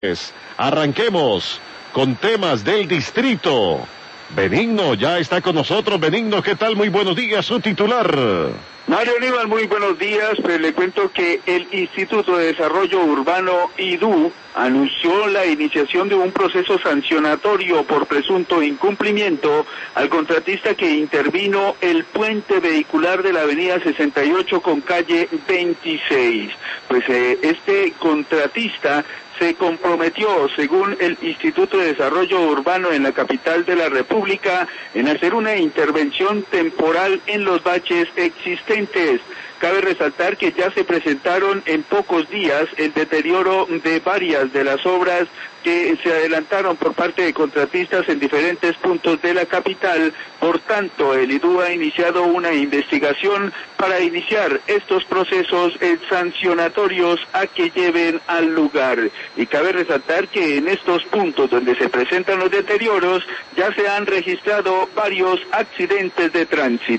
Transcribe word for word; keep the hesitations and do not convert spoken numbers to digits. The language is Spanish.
Arranquemos con temas del distrito. Benigno ya está con nosotros. Benigno, ¿qué tal? Muy buenos días, su titular. Mario Aníbal, muy buenos días. Pues le cuento que el Instituto de Desarrollo Urbano, I D U, anunció la iniciación de un proceso sancionatorio por presunto incumplimiento al contratista que intervino el puente vehicular de la avenida sesenta y ocho con calle veintiséis. Pues eh, este contratista se comprometió, según el Instituto de Desarrollo Urbano en la capital de la República, en hacer una intervención temporal en los baches existentes. Cabe resaltar que ya se presentaron en pocos días el deterioro de varias de las obras que se adelantaron por parte de contratistas en diferentes puntos de la capital. Por tanto, el I D U ha iniciado una investigación para iniciar estos procesos sancionatorios a que lleven al lugar. Y cabe resaltar que en estos puntos donde se presentan los deterioros ya se han registrado varios accidentes de tránsito.